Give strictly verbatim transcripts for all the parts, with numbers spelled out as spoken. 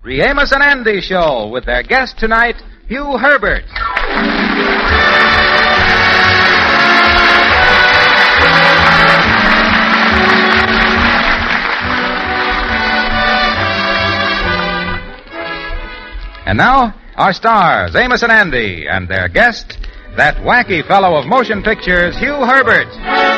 The Amos and Andy Show with their guest tonight, Hugh Herbert. And now, our stars, Amos and Andy, and their guest, that wacky fellow of motion pictures, Hugh Herbert.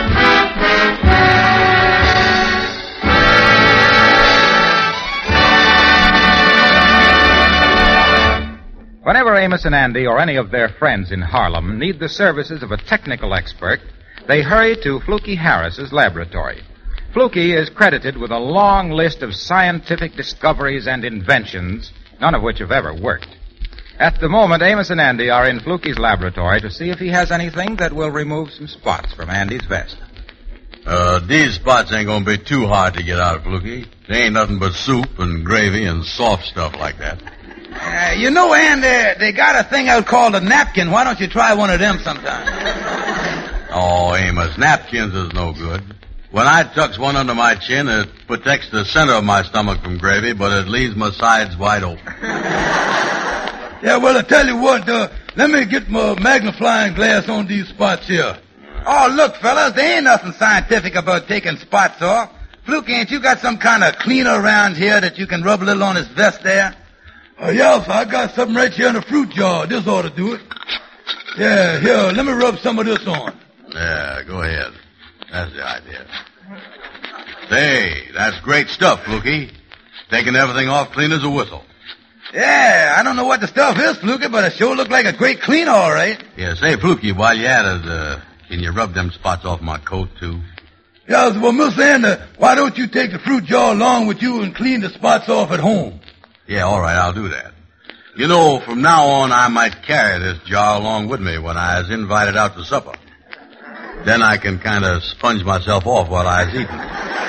Whenever Amos and Andy or any of their friends in Harlem need the services of a technical expert, they hurry to Fluky Harris's laboratory. Fluky is credited with a long list of scientific discoveries and inventions, none of which have ever worked. At the moment, Amos and Andy are in Fluky's laboratory to see if he has anything that will remove some spots from Andy's vest. Uh, these spots ain't gonna be too hard to get out of Fluky. They ain't nothing but soup and gravy and soft stuff like that. Uh, you know, Andy, they got a thing out called a napkin. Why don't you try one of them sometime? Oh, Amos, napkins is no good. When I tucks one under my chin, it protects the center of my stomach from gravy, but it leaves my sides wide open. Yeah, well, I tell you what, uh, let me get my magnifying glass on these spots here. Oh, look, fellas, there ain't nothing scientific about taking spots off. Fluky, ain't you got some kind of cleaner around here that you can rub a little on his vest there? Uh, yeah, so I got something right here in the fruit jar. This ought to do it. Yeah, here, let me rub some of this on. Yeah, go ahead. That's the idea. Say, that's great stuff, Fluky. Taking everything off clean as a whistle. Yeah, I don't know what the stuff is, Fluky, but it sure looked like a great clean, all right. Yeah, say, Fluky, while you're at it, uh, can you rub them spots off my coat, too? Yeah, well, Miss Anna, why don't you take the fruit jar along with you and clean the spots off at home? Yeah, all right, I'll do that. You know, from now on, I might carry this jar along with me when I was invited out to supper. Then I can kind of sponge myself off while I was eating.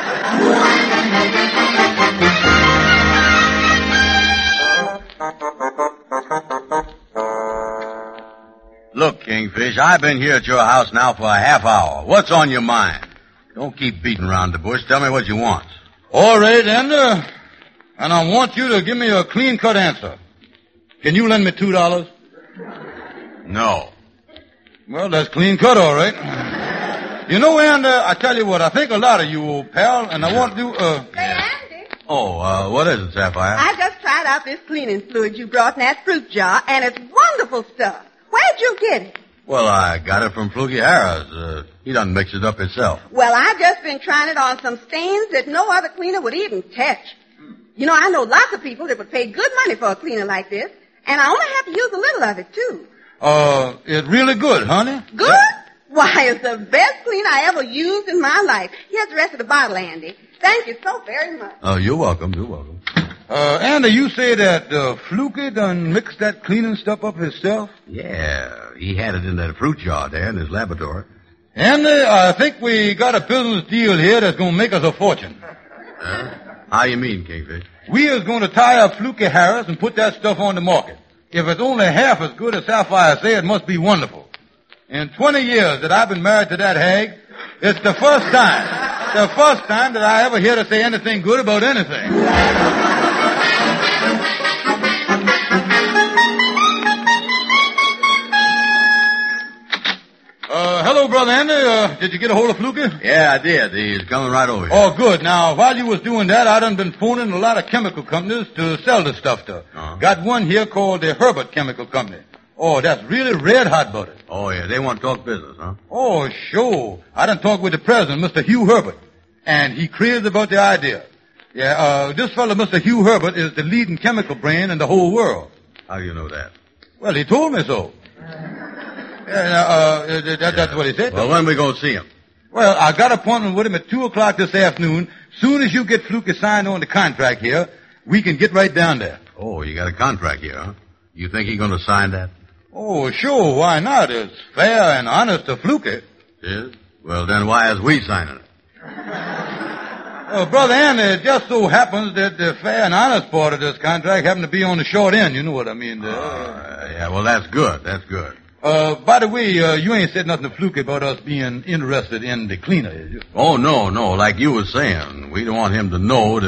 Look, Kingfish, I've been here at your house now for a half hour. What's on your mind? Don't keep beating around the bush. Tell me what you want. All right, and, uh, and I want you to give me a clean-cut answer. Can you lend me two dollars? No. Well, that's clean-cut, all right. You know, and uh, I tell you what, I think a lot of you, old pal, and I want to, uh... Say, Andy. Oh, uh, what is it, Sapphire? I just tried out this cleaning fluid you brought in that fruit jar, and it's wonderful stuff. Where'd you get it? Well, I got it from Fluky Harris. Uh, he done mixed it up himself. Well, I've just been trying it on some stains that no other cleaner would even touch. You know, I know lots of people that would pay good money for a cleaner like this, and I only have to use a little of it, too. Uh, it's really good, honey. Good? Why, it's the best cleaner I ever used in my life. Here's the rest of the bottle, Andy. Thank you so very much. Oh, you're welcome. You're welcome. Uh, Andy, you say that, uh, Fluky done mixed that cleaning stuff up himself? Yeah, he had it in that fruit jar there in his laboratory. Andy, I think we got a business deal here that's gonna make us a fortune. Huh? How you mean, Kingfish? We is gonna tie up Fluky Harris and put that stuff on the market. If it's only half as good as Sapphire say, it must be wonderful. In twenty years that I've been married to that hag, it's the first time, the first time that I ever hear her say anything good about anything. Uh, hello, Brother Andy. Uh, did you get a hold of Fluky? Yeah, I did. He's coming right over here. Oh, good. Now, while you was doing that, I done been phoning a lot of chemical companies to sell the stuff to. Uh-huh. Got one here called the Herbert Chemical Company. Oh, that's really red hot butter. Oh, yeah. They want to talk business, huh? Oh, sure. I done talked with the president, Mister Hugh Herbert, and he crazy about the idea. Yeah, uh, this fellow, Mister Hugh Herbert, is the leading chemical brain in the whole world. How do you know that? Well, he told me so. Yeah, uh, that, yeah. That's what he said. Well, when we going to see him? Well, I got an appointment with him at two o'clock this afternoon. Soon as you get Fluky signed on the contract here, we can get right down there. Oh, you got a contract here, huh? You think he's going to sign that? Oh, sure. Why not? It's fair and honest to Fluky. Yes? Well, then why is we signing it? Uh, Brother Andy, it just so happens that the fair and honest part of this contract happened to be on the short end. You know what I mean? The, uh, yeah, well, that's good. That's good. Uh, by the way, uh, you ain't said nothing to Fluky about us being interested in the cleaner, is you? Oh, no, no. Like you were saying, we don't want him to know that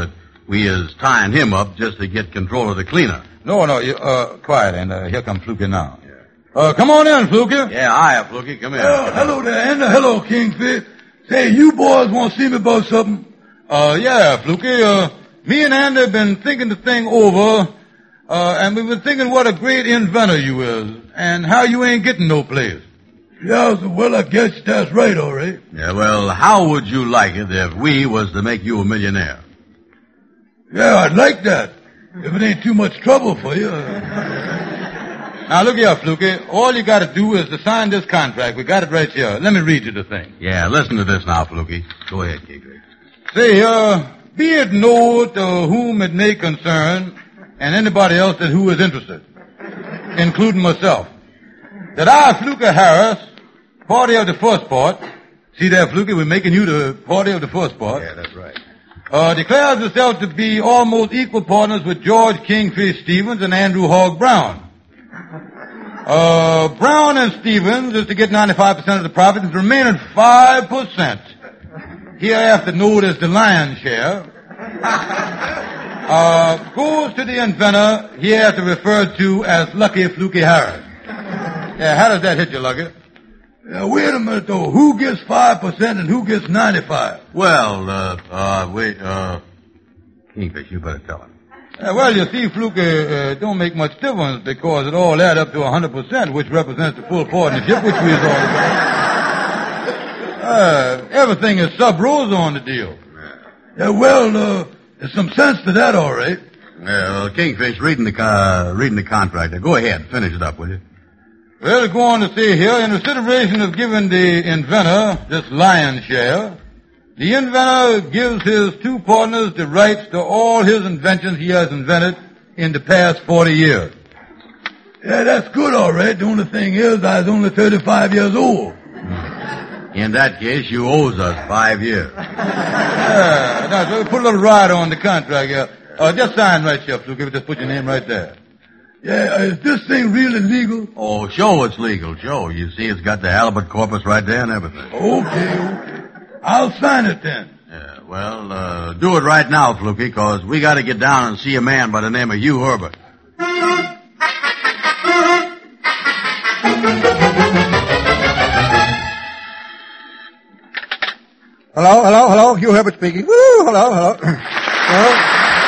we is tying him up just to get control of the cleaner. No, no, you, uh, quiet, and uh, here comes Fluky now. Yeah. Uh, come on in, Fluky. Yeah, hiya, Fluky. Come here. Uh, hello there, and uh, hello, Kingfish. Say, you boys want to see me about something? Uh, yeah, Fluky, uh, me and Andy have been thinking the thing over, uh, and we've been thinking what a great inventor you is, and how you ain't getting no place. Yeah, well, I guess that's right, all right. Yeah, well, how would you like it if we was to make you a millionaire? Yeah, I'd like that. If it ain't too much trouble for you. Now, look here, Fluky. All you gotta do is to sign this contract. We got it right here. Let me read you the thing. Yeah, listen to this now, Fluky. Go ahead, Kingfish. Say, uh, be it known to whom it may concern, and anybody else that who is interested, including myself, that I, Fluky Harris, party of the first part, see there, Fluky, we're making you the party of the first part. Yeah, that's right. Uh, declares itself to be almost equal partners with George Kingfish Stevens and Andrew Hogg Brown. Uh, Brown and Stevens is to get ninety-five percent of the profit and the remaining five percent. Hereafter known as the lion's share. Uh, goes to the inventor, hereafter referred to as Lucky Fluky Harris. Yeah, how does that hit you, Lucky? Yeah, wait a minute, though. Who gets five percent and who gets ninety-five? Well, uh, uh, wait, uh, Kingfish, you better tell him. Uh, well, you see, Fluky, uh, don't make much difference because it all adds up to one hundred percent, which represents the full partnership, which we is all about. Uh, everything is sub rosa on the deal. Yeah, well, uh, there's some sense to that, all right. Yeah, well, Kingfish, reading the, uh, reading the contract. Go ahead, finish it up, will you? Well, go on to say here, in consideration of giving the inventor this lion's share, the inventor gives his two partners the rights to all his inventions he has invented in the past forty years. Yeah, that's good, all right. The only thing is, I was only thirty-five years old. In that case, you owes us five years. Yeah, now, so put a little rider on the contract here. Uh, just sign right here, Fluky. Just put your name right there. Yeah, uh, is this thing really legal? Oh, sure it's legal, sure. You see, it's got the halibut corpus right there and everything. Okay, okay. I'll sign it then. Yeah, well, uh, do it right now, Fluky, because we got to get down and see a man by the name of Hugh Herbert. Hello, hello, hello. Hugh Herbert speaking. Woo, hello, hello. Hello.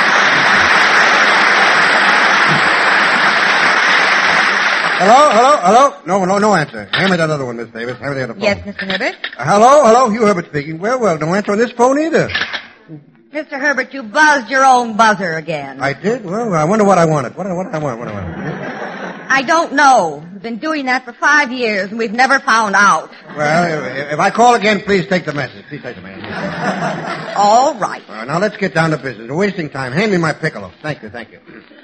Hello, hello, hello. No, no, no answer. Hand me that other one, Miss Davis. Hand me the other phone. Yes, Mister Herbert? Uh, hello, hello. Hugh Herbert speaking. Well, well, no answer on this phone either. Mister Herbert, you buzzed your own buzzer again. I did? Well, I wonder what I wanted. What, what I want, what I want. I don't know. We've been doing that for five years, and we've never found out. Well, if, if I call again, please take the message. Please take the message. All right. All right, now let's get down to business. We're wasting time. Hand me my piccolo. Thank you, thank you.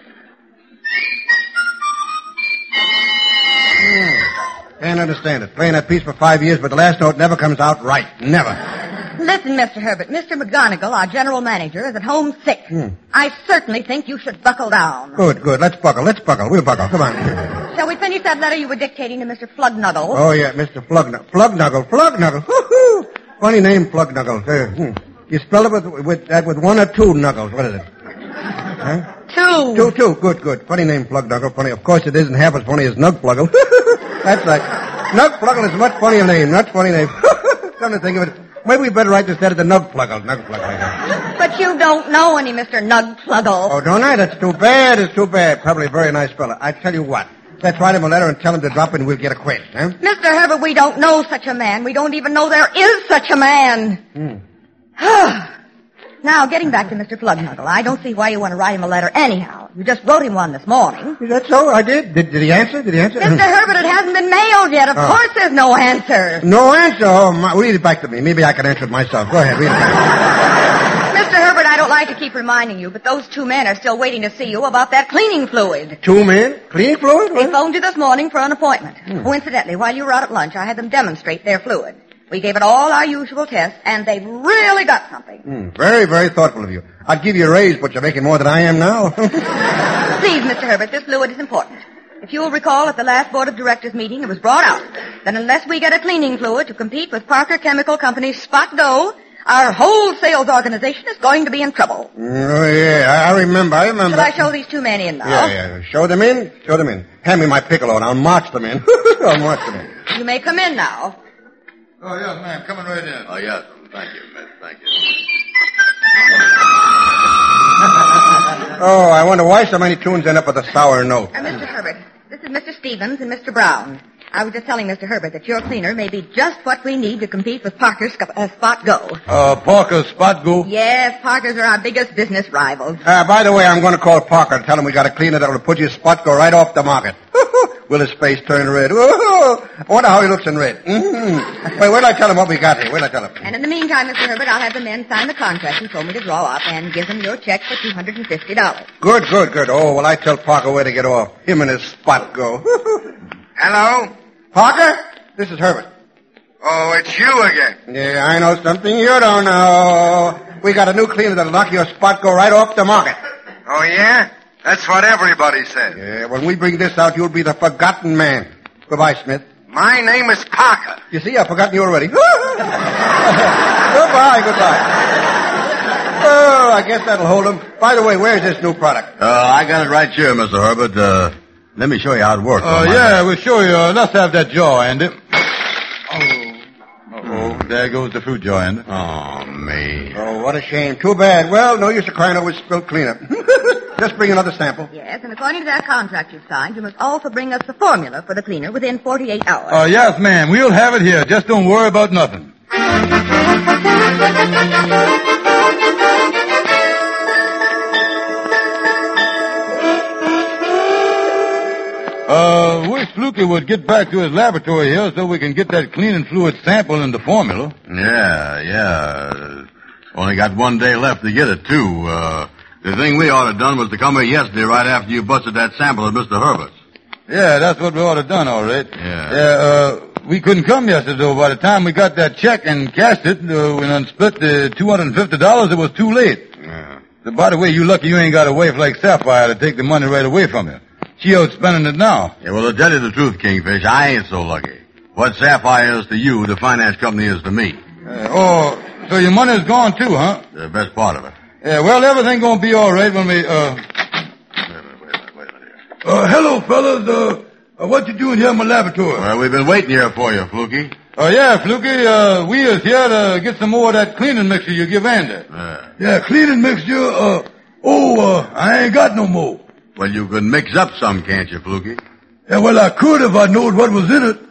Hmm. Can't understand it. Playing that piece for five years, but the last note never comes out right. Never. Listen, Mister Herbert, Mister McGonigal, our general manager, is at home sick. Hmm. I certainly think you should buckle down. Good, good. Let's buckle. Let's buckle. We'll buckle. Come on. Shall we finish that letter you were dictating to Mister Flugnuggle? Oh, yeah, Mister Flugnuggle. Flugnuggle. Flugnuggle. Woo-hoo. Funny name, Flugnuggle. Uh, hmm. You spell it with, with, that with one or two knuckles. What is it? Huh? Two. Two, two. Good, good. Funny name, Flugnuggle. Funny. Of course, it isn't half as funny as Nugpluggle. That's right. Nugpluggle is a much funnier name. Not funny name. Come to think of it. Maybe we better write this letter to Nugpluggle. Nugpluggle. But you don't know any Mister Nugpluggle. Oh, don't I? That's too bad. It's too bad. Probably a very nice fella. I tell you what. Let's write him a letter and tell him to drop in and we'll get acquainted, huh? Mister Herbert, we don't know such a man. We don't even know there is such a man. Hmm. Now, getting back to Mister Flugnuggle, I don't see why you want to write him a letter anyhow. You just wrote him one this morning. Is that so? I did. Did, did he answer? Did he answer? Mister Herbert, it hasn't been mailed yet. Of Oh. course there's no answer. No answer? Oh, my, read it back to me. Maybe I can answer it myself. Go ahead, read it back. Mister Herbert, I don't like to keep reminding you, but those two men are still waiting to see you about that cleaning fluid. Two men? Cleaning fluid? They phoned you this morning for an appointment. Hmm. Coincidentally, while you were out at lunch, I had them demonstrate their fluid. We gave it all our usual tests, and they've really got something. Hmm. Very, very thoughtful of you. I'd give you a raise, but you're making more than I am now. Please, Mister Herbert, this fluid is important. If you'll recall, at the last Board of Directors meeting, it was brought out that unless we get a cleaning fluid to compete with Parker Chemical Company's Spot Dough, our whole sales organization is going to be in trouble. Oh, yeah, I I remember, I remember. Shall I show these two men in now? Yeah, yeah. Show them in, show them in. Hand me my piccolo and I'll march them in. I'll march them in. You may come in now. Oh, yes, ma'am. Coming right in. Oh, yes. Thank you, miss. Thank you. Oh, I wonder why so many tunes end up with a sour note. Uh, Mister Herbert, this is Mister Stevens and Mister Brown. I was just telling Mister Herbert that your cleaner may be just what we need to compete with Parker's uh, Spot Go. Uh, Parker's Spot Go? Yes, Parker's are our biggest business rivals. Uh, by the way, I'm going to call Parker and tell him we got a cleaner that'll put your Spot Go right off the market. Will his face turn red? I wonder how he looks in red. Mm-hmm. Wait, wait till I tell him what we got here. Wait till I tell him. And in the meantime, Mister Herbert, I'll have the men sign the contract you told me to draw up and give them your check for two hundred fifty dollars. Good, good, good. Oh, well, I tell Parker where to get off. Him and his Spot Go. Hello? Parker, this is Herbert. Oh, it's you again. Yeah, I know something you don't know. We got a new cleaner that'll knock your Spot Go right off the market. Oh, yeah? That's what everybody says. Yeah, when we bring this out, you'll be the forgotten man. Goodbye, Smith. My name is Parker. You see, I've forgotten you already. Goodbye, goodbye. Oh, I guess that'll hold him. By the way, where's this new product? Uh, I got it right here, Mister Herbert. Uh, let me show you how it works. Oh, uh, yeah, we'll show you. Uh, let's have that jaw, Andy. Oh. Uh-oh. There goes the fruit jaw, Andy. Oh, me. Oh, what a shame. Too bad. Well, no use of crying over spilled cleanup. Just bring another sample. Yes, and according to that contract you've signed, you must also bring us the formula for the cleaner within forty-eight hours. Oh, uh, yes, ma'am. We'll have it here. Just don't worry about nothing. Uh, wish Fluky would get back to his laboratory here so we can get that cleaning fluid sample in the formula. Yeah, yeah. Only got one day left to get it, too. Uh, the thing we ought to done was to come here yesterday right after you busted that sample at Mister Herbert's. Yeah, that's what we ought to done, all right. Yeah. Yeah, uh, we couldn't come yesterday, though. By the time we got that check and cashed it, uh, we done split the two hundred fifty dollars, it was too late. Yeah. So, by the way, you lucky you ain't got a wife like Sapphire to take the money right away from you. She out spending it now. Yeah, well, to tell you the truth, Kingfish, I ain't so lucky. What Sapphire is to you, the finance company is to me. Uh, oh, so your money's gone too, huh? The best part of it. Yeah, well, everything gonna be all right when we, uh... Wait a minute, wait a minute, wait a minute here. Uh, hello, fellas. Uh, uh, what you doing here in my laboratory? Well, we've been waiting here for you, Fluky. Oh, uh, yeah, Fluky, uh, we is here to get some more of that cleaning mixture you give Andy. Uh, yeah, cleaning mixture, uh, oh, uh, I ain't got no more. Well, you could mix up some, can't you, Fluky? Yeah, well, I could if I knowed what was in it.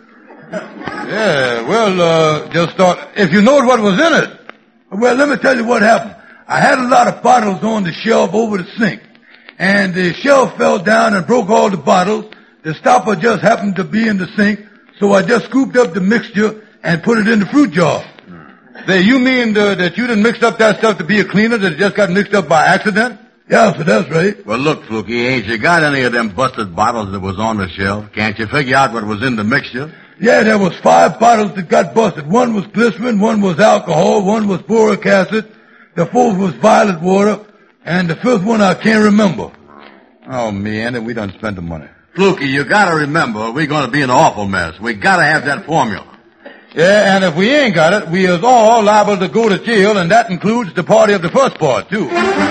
Yeah, well, uh, just thought, if you knowed what was in it. Well, let me tell you what happened. I had a lot of bottles on the shelf over the sink, and the shelf fell down and broke all the bottles. The stopper just happened to be in the sink, so I just scooped up the mixture and put it in the fruit jar. Hmm. Say, you mean uh, that you didn't mix up that stuff to be a cleaner, that it just got mixed up by accident? Yeah, so that's right. Well, look, Fluky, ain't you got any of them busted bottles that was on the shelf? Can't you figure out what was in the mixture? Yeah, there was five bottles that got busted. One was glycerin, one was alcohol, one was boric acid, the fourth was violet water, and the fifth one I can't remember. Oh, me, Andy, we done spent the money. Fluky, you gotta remember, we're gonna be in an awful mess. We gotta have that formula. Yeah, and if we ain't got it, we is all liable to go to jail, and that includes the party of the first part, too.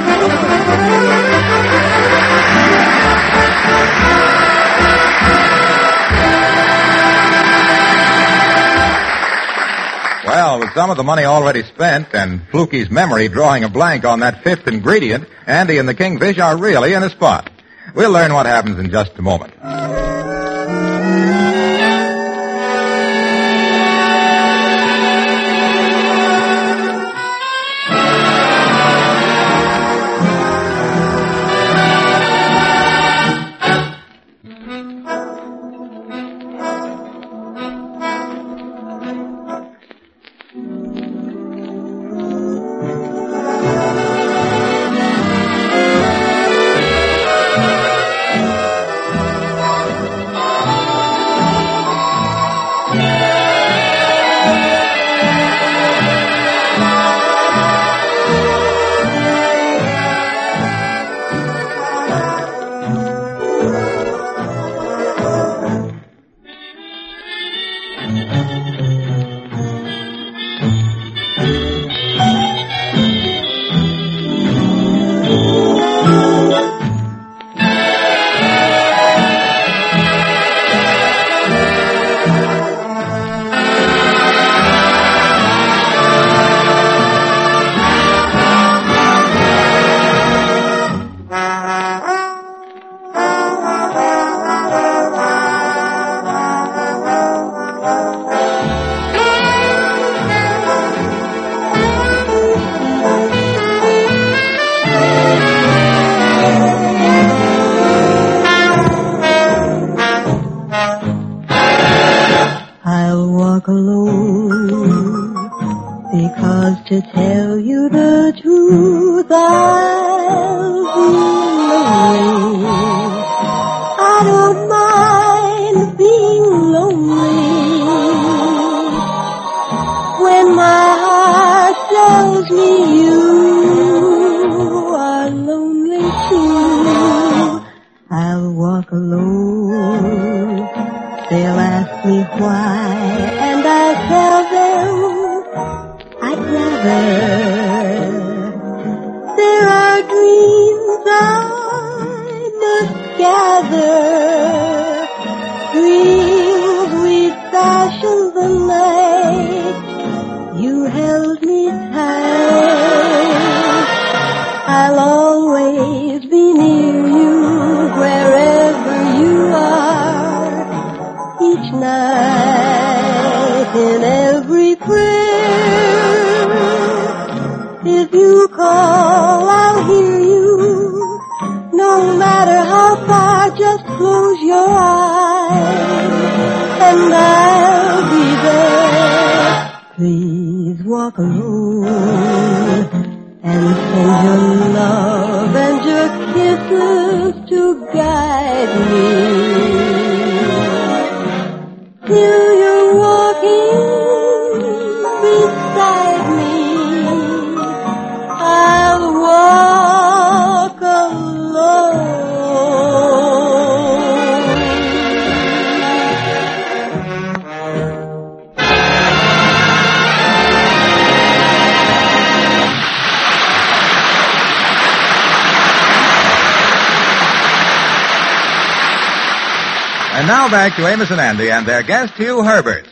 Well, with some of the money already spent and Fluky's memory drawing a blank on that fifth ingredient, Andy and the Kingfish are really in a spot. We'll learn what happens in just a moment. walk alone. They'll ask me why, and I tell them I'd rather. There are dreams I must gather, dreams we fashioned the night you held me tight. I'll always be near you wherever you are, each night in every prayer. If you call, I'll hear you. No matter how far, just close your eyes, and I'll be there. Please walk alone and send your love and your kisses to guide me till you're walking beside me. I'll walk alone. And now back to Amos and Andy and their guest, Hugh Herbert.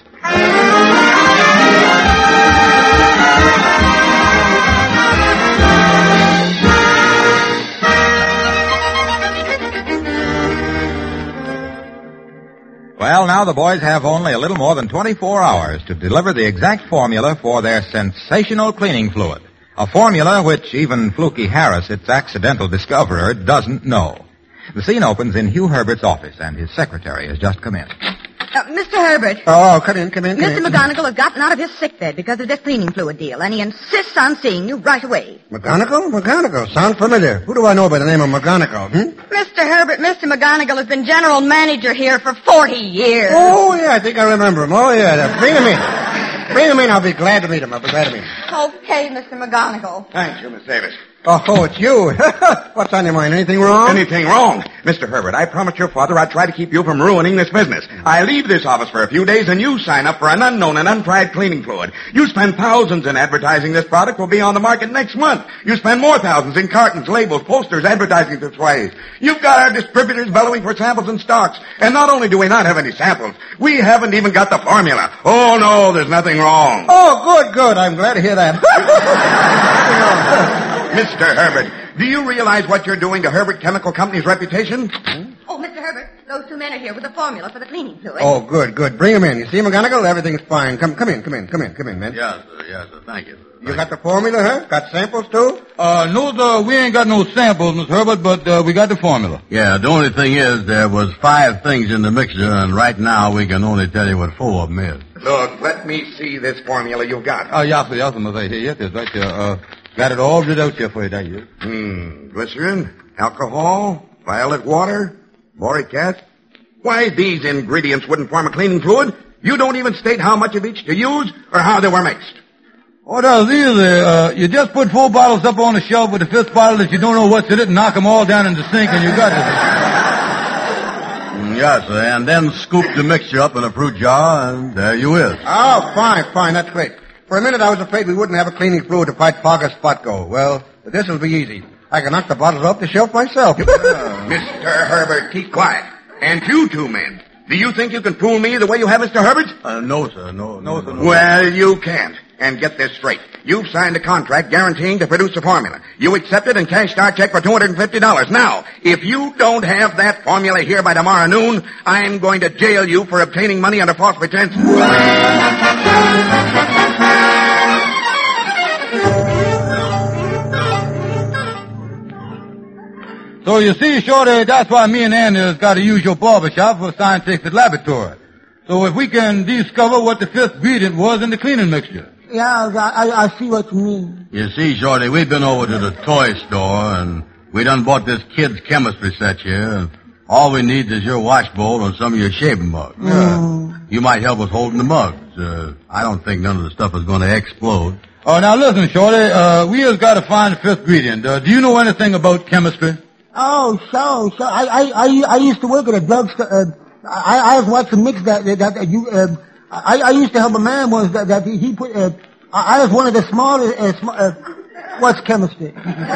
Well, now the boys have only a little more than twenty-four hours to deliver the exact formula for their sensational cleaning fluid. A formula which even Fluky Harris, its accidental discoverer, doesn't know. The scene opens in Hugh Herbert's office, and his secretary has just come in. Uh, Mister Herbert. Oh, come in, come in, come Mister in. McGonagall has gotten out of his sick bed because of this cleaning fluid deal, and he insists on seeing you right away. McGonagall? McGonagall. Sound familiar. Who do I know by the name of McGonagall, hmm? Mister Herbert, Mister McGonagall has been general manager here for forty years. Oh, yeah, I think I remember him. Oh, yeah. Bring him in. Bring him in. I'll be glad to meet him. I'll be glad to meet him. Okay, Mister McGonagall. Thank you, Miss Davis. Oh, oh, it's you. What's on your mind? Anything wrong? Anything wrong? Mister Herbert, I promised your father I'd try to keep you from ruining this business. I leave this office for a few days and you sign up for an unknown and untried cleaning fluid. You spend thousands in advertising this product will be on the market next month. You spend more thousands in cartons, labels, posters, advertising displays. You've got our distributors bellowing for samples and stocks. And not only do we not have any samples, we haven't even got the formula. Oh, no, there's nothing wrong. Oh, good, good. I'm glad to hear that. Mister Herbert, do you realize what you're doing to Herbert Chemical Company's reputation? Hmm? Oh, Mister Herbert, those two men are here with the formula for the cleaning fluid. Oh, good, good. Bring him in. You see, McGonagall, everything's fine. Come, come in, come in, come in, come in, man. Yes, sir, yes, sir. Thank you. Thank You got the formula, huh? Got samples, too? Uh, no, sir, we ain't got no samples, Miss Herbert, but uh, we got the formula. Yeah, the only thing is there was five things in the mixture, and right now we can only tell you what four of them is. Look, let me see this formula you've got. Oh, yes, sir, yes, sir, Miss Here it is, right there. Uh, got it all written out here for you, thank you. Hmm, glycerin, alcohol, violet water, boric acid. Why, these ingredients wouldn't form a cleaning fluid. You don't even state how much of each to use or how they were mixed. Oh, that's easy. Uh, you just put four bottles up on the shelf with the fifth bottle that you don't know what's in it and knock them all down in the sink and you got it. Mm, yes, sir, and then scoop the mixture up in a fruit jar, and there you is. Oh, fine, fine. That's great. For a minute, I was afraid we wouldn't have a cleaning fluid to fight Parker's spot go. Well, this will be easy. I can knock the bottles off the shelf myself. Mister Herbert, keep quiet. And you two men, do you think you can fool me the way you have Mister Herbert? Uh, no, sir, no, no, sir. No. Well, you can't. And get this straight. You've signed a contract guaranteeing to produce a formula. You accepted and cashed our check for two hundred fifty dollars. Now, if you don't have that formula here by tomorrow noon, I'm going to jail you for obtaining money under false pretenses. So you see, Shorty, that's why me and Andy has got to use your barbershop for a scientific laboratory. So if we can discover what the fifth ingredient was in the cleaning mixture. Yeah, I, I see what you mean. You see, Shorty, we've been over to the toy store, and we done bought this kid's chemistry set here, and all we need is your wash bowl and some of your shaving mugs. Mm. Uh, you might help us holding the mugs. Uh, I don't think none of the stuff is going to explode. Oh, now listen, Shorty, uh, we has got to find the fifth ingredient. Uh, do you know anything about chemistry? Oh, so, so, I, I, I, I used to work at a drugstore, uh, I, I was watching mix that, that, that you, uh, I, I used to help a man once that, that he put, uh, I, I was one of the smallest, uh, sm- uh, what's chemistry?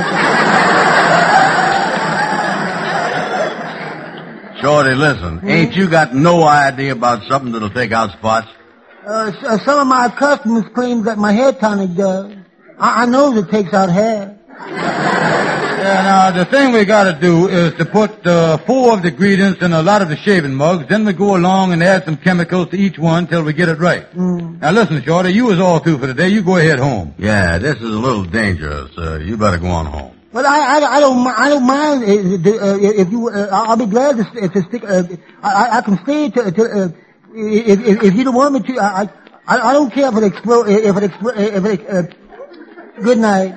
Shorty, listen, hmm? Ain't you got no idea about something that'll take out spots? Uh, s- uh, some of my customers claim that my hair tonic does. I, I know it takes out hair. Yeah, now, the thing we gotta do is to put uh, four of the ingredients in a lot of the shaving mugs, then we go along and add some chemicals to each one till we get it right. Mm. Now, listen, Shorty, you was all through for today. You go ahead home. Yeah, this is a little dangerous. Uh, you better go on home. Well, I, I, I don't, mi- I don't mind uh, if you. Uh, I'll be glad to, st- to stick. Uh, I, I can stay to, to uh, if, if, if you don't want me to. I, I, I don't care if it explodes. If it explodes. If it. Uh, good night.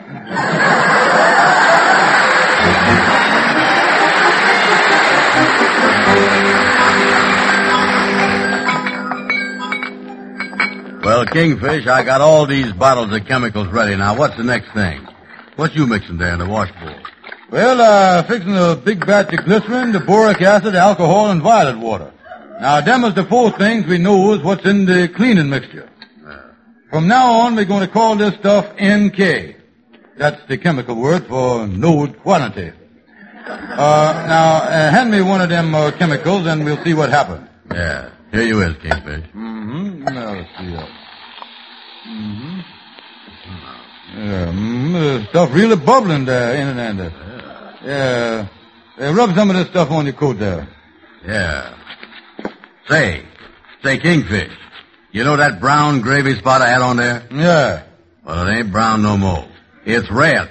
Well, Kingfish, I got all these bottles of chemicals ready. Now, what's the next thing? What you mixing there in the wash bowl? Well, uh, fixing a big batch of glycerin, the boric acid, alcohol, and violet water. Now, them is the four things we know is what's in the cleaning mixture. Yeah. From now on, we're going to call this stuff N K. That's the chemical word for node quantity. Uh, now, uh, hand me one of them uh, chemicals and we'll see what happens. Yeah. Here you is, Kingfish. Mm-hmm. Now, let's see that. Mm-hmm. Yeah, mm, the stuff really bubbling there, ain't it, Andy? Yeah. Yeah. Hey, rub some of this stuff on your coat there. Yeah. Say, say, Kingfish, you know that brown gravy spot I had on there? Yeah. Well, it ain't brown no more. It's red.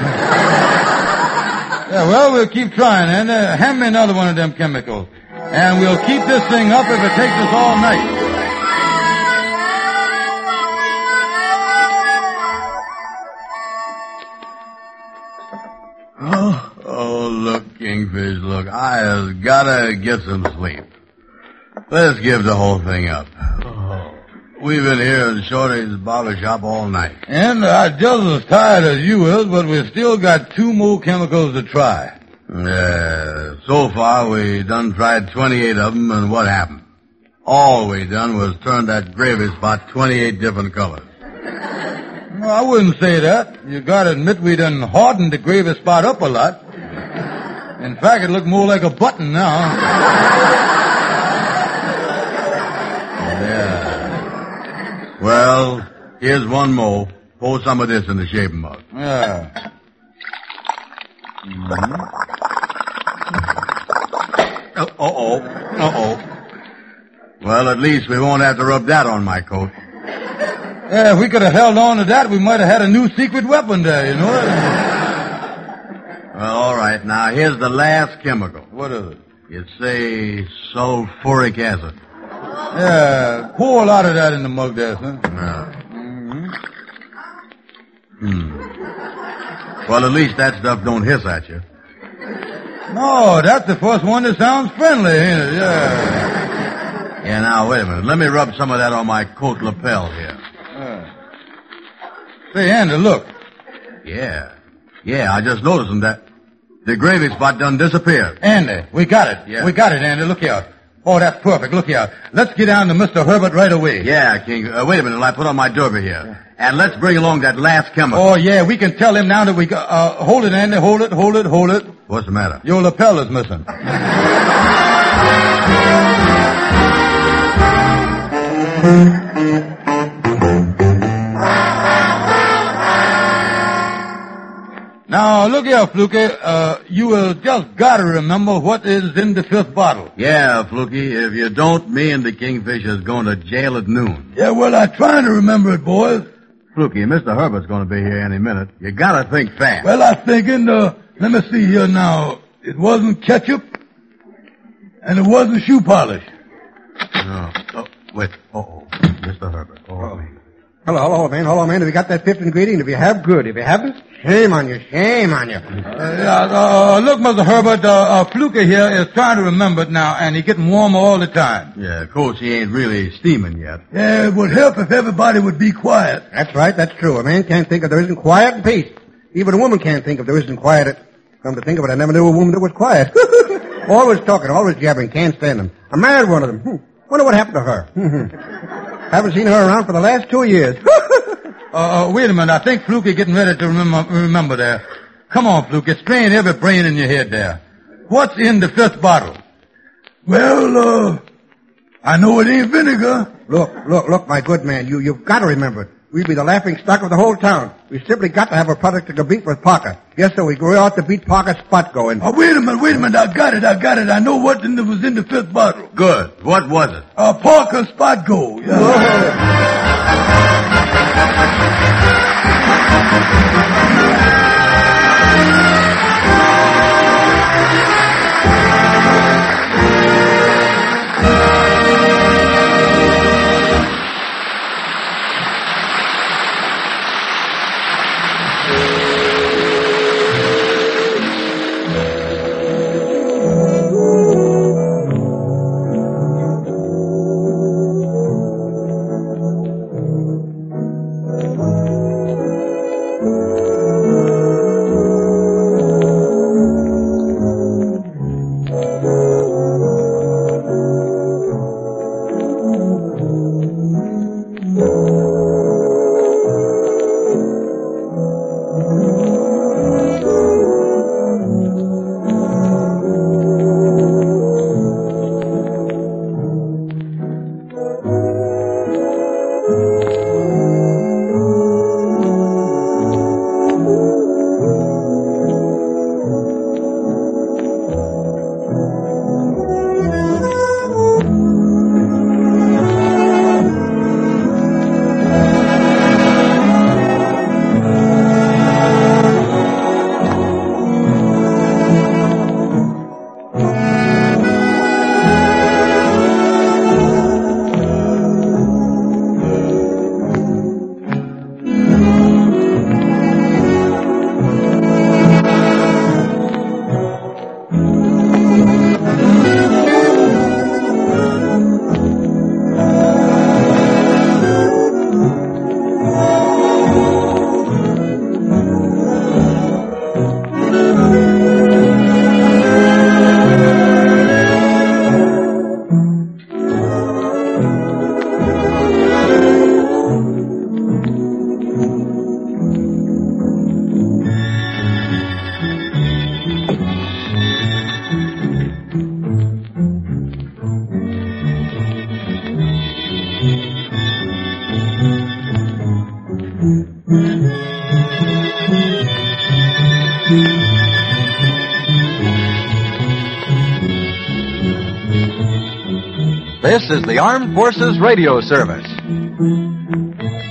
Yeah, well, we'll keep trying, and uh, hand me another one of them chemicals. And we'll keep this thing up if it takes us all night. Oh, oh, look, Kingfish, look, I has gotta get some sleep. Let's give the whole thing up. Oh. We've been here in Shorty's barber shop all night. And I'm just as tired as you is, but we've still got two more chemicals to try. Yeah, so far we done tried twenty-eight of them, and what happened? All we done was turn that gravy spot twenty-eight different colors. No, I wouldn't say that. You gotta admit we done hardened the gravy spot up a lot. In fact, it looked more like a button now. Yeah. Well, here's one more. Pour some of this in the shaving mug. Yeah. Mm-hmm. Uh oh. Uh oh. Well, at least we won't have to rub that on my coat. Yeah, if we could have held on to that, we might have had a new secret weapon there, you know. Well, all right. Now, here's the last chemical. What is it? It's a sulfuric acid. Yeah, pour a lot of that in the mug there, son. Yeah. Mm-hmm. Hmm. Well, at least that stuff don't hiss at you. No, that's the first one that sounds friendly, ain't it? Yeah. Yeah, now, wait a minute. Let me rub some of that on my coat lapel here. Uh. Say, Andy, look. Yeah. Yeah, I just noticed that the gravy spot done disappeared. Andy, we got it. Yeah. We got it, Andy. Look here. Oh, that's perfect. Look here. Let's get down to Mister Herbert right away. Yeah, King. Uh, wait a minute. I put on my derby here. Yeah. And let's bring along that last chemical. Oh, yeah. We can tell him now that we got... Uh, hold it, Andy. Hold it, hold it, hold it. What's the matter? Your lapel is missing. Now, look here, Fluky. Uh, you will just gotta remember what is in the fifth bottle. Yeah, Fluky. If you don't, me and the Kingfisher's going to jail at noon. Yeah, well, I'm trying to remember it, boys. Fluky, Mister Herbert's going to be here any minute. You gotta think fast. Well, I'm thinking, uh, let me see here now. It wasn't ketchup, and it wasn't shoe polish. No. Oh, wait. Uh-oh. Mister Herbert. Oh, me. Hello, hello, man. Hello, man. Have you got that fifth ingredient? If you have, good. If you haven't, shame on you. Shame on you. Uh, yeah, uh, look, Mister Herbert, uh, uh, Fluky here is trying to remember it now, and he's getting warmer all the time. Yeah, of course, he ain't really steaming yet. Yeah, it would help if everybody would be quiet. That's right. That's true. A man can't think if there isn't quiet and peace. Even a woman can't think if there isn't quiet. Come to think of it, I never knew a woman that was quiet. Always talking, always jabbering, can't stand them. I married one of them. Hmm. Wonder what happened to her. Haven't seen her around for the last two years. uh, uh, wait a minute. I think Fluky getting ready to remember, remember there. Come on, Fluky. Strain every brain in your head there. What's in the fifth bottle? Well, uh, I know it ain't vinegar. Look, look, look, my good man. You, you've got to remember it. We'd be the laughing stock of the whole town. We simply got to have a product to compete with Parker. Yes, sir, we go out to beat Parker's spot going. Oh, wait a minute, wait a minute. I got it, I got it. I know what in the, was in the fifth bottle. Good. What was it? Uh, Parker's spot gold. Yeah. This is the Armed Forces Radio Service.